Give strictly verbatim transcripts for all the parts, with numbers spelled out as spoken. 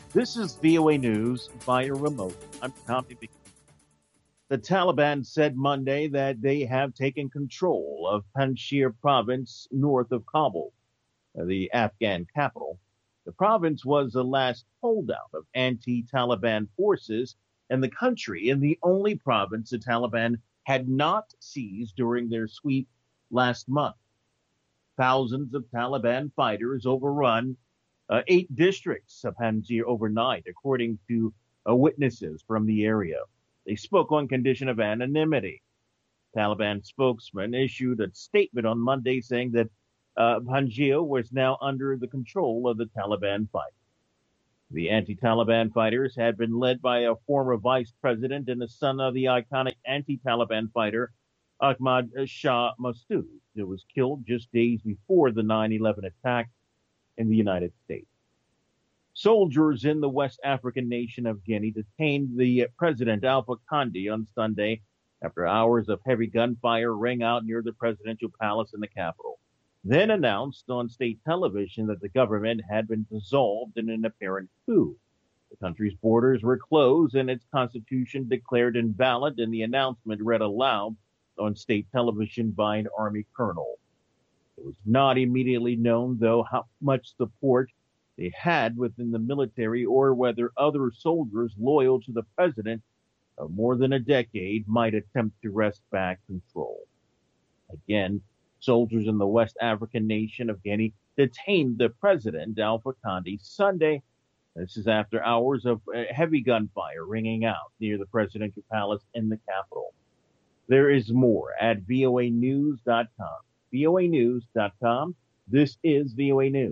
This is V O A News via remote. I'm Tommy McNeil. The Taliban said Monday that they have taken control of Panjshir province north of Kabul, uh, the Afghan capital. The province was the last holdout of anti-Taliban forces in the country and the only province the Taliban had not seized during their sweep last month. Thousands of Taliban fighters overrun uh, eight districts of Panjshir overnight, according to uh, witnesses from the area. They spoke on condition of anonymity. Taliban spokesman issued a statement on Monday saying that uh, Panjshir was now under the control of the Taliban fighters. The anti-Taliban fighters had been led by a former vice president and the son of the iconic anti-Taliban fighter Ahmad Shah Massoud, who was killed just days before the nine eleven attack in the United States. Soldiers in the West African nation of Guinea detained the President Alpha Conde on Sunday after hours of heavy gunfire rang out near the presidential palace in the capital, then announced on state television that the government had been dissolved in an apparent coup. The country's borders were closed and its constitution declared invalid, and the announcement read aloud on state television by an army colonel. It was not immediately known, though, how much support they had within the military or whether other soldiers loyal to the president of more than a decade might attempt to wrest back control. Again, soldiers in the West African nation of Guinea detained the president, Alpha Conde, Sunday. This is after hours of heavy gunfire ringing out near the presidential palace in the capital. There is more at V O A news dot com. V O A news dot com. This is V O A News.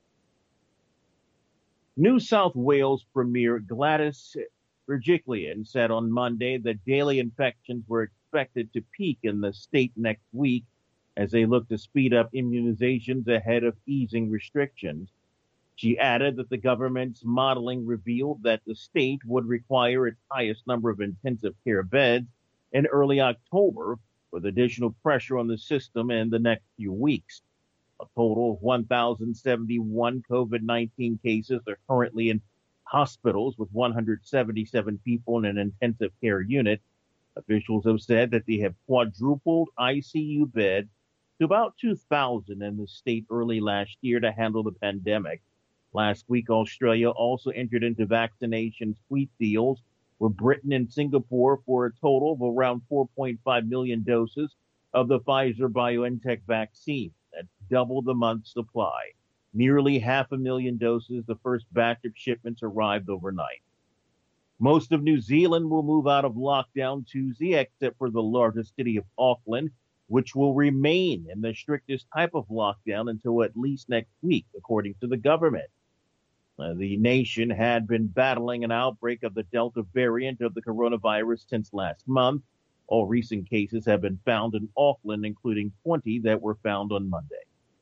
New South Wales Premier Gladys Berejiklian said on Monday that daily infections were expected to peak in the state next week as they look to speed up immunizations ahead of easing restrictions. She added that the government's modeling revealed that the state would require its highest number of intensive care beds in early October, with additional pressure on the system in the next few weeks. A total of one thousand seventy-one COVID nineteen cases are currently in hospitals, with one hundred seventy-seven people in an intensive care unit. Officials have said that they have quadrupled I C U beds to about two thousand in the state early last year to handle the pandemic. Last week, Australia also entered into vaccination sweep deals with Britain and Singapore for a total of around four point five million doses of the Pfizer-BioNTech vaccine. That's double the month's supply. Nearly half a million doses, the first batch of shipments arrived overnight. Most of New Zealand will move out of lockdown Tuesday, except for the largest city of Auckland, which will remain in the strictest type of lockdown until at least next week, according to the government. Uh, the nation had been battling an outbreak of the Delta variant of the coronavirus since last month. All recent cases have been found in Auckland, including twenty that were found on Monday.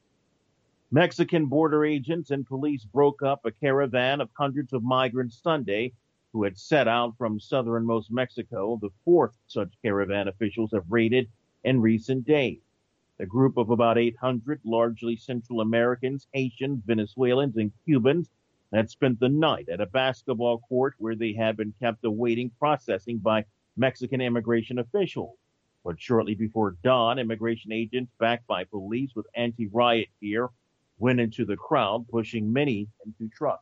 Mexican border agents and police broke up a caravan of hundreds of migrants Sunday who had set out from southernmost Mexico, the fourth such caravan officials have raided in recent days. A group of about eight hundred, largely Central Americans, Haitians, Venezuelans, and Cubans, had spent the night at a basketball court where they had been kept awaiting processing by Mexican immigration officials. But shortly before dawn, immigration agents backed by police with anti-riot gear went into the crowd, pushing many into trucks.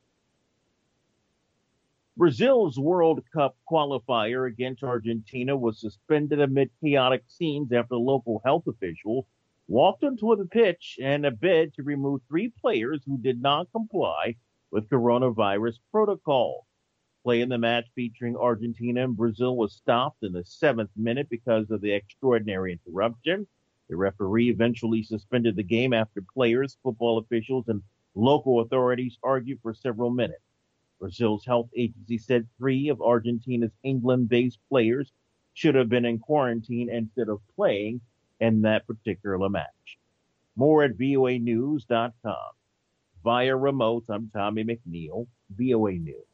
Brazil's World Cup qualifier against Argentina was suspended amid chaotic scenes after local health officials walked onto the pitch in a bid to remove three players who did not comply with coronavirus protocol. Play in the match featuring Argentina and Brazil was stopped in the seventh minute because of the extraordinary interruption. The referee eventually suspended the game after players, football officials, and local authorities argued for several minutes. Brazil's health agency said three of Argentina's England-based players should have been in quarantine instead of playing in that particular match. More at V O A news dot com. Via remote, I'm Tommy McNeil, V O A News.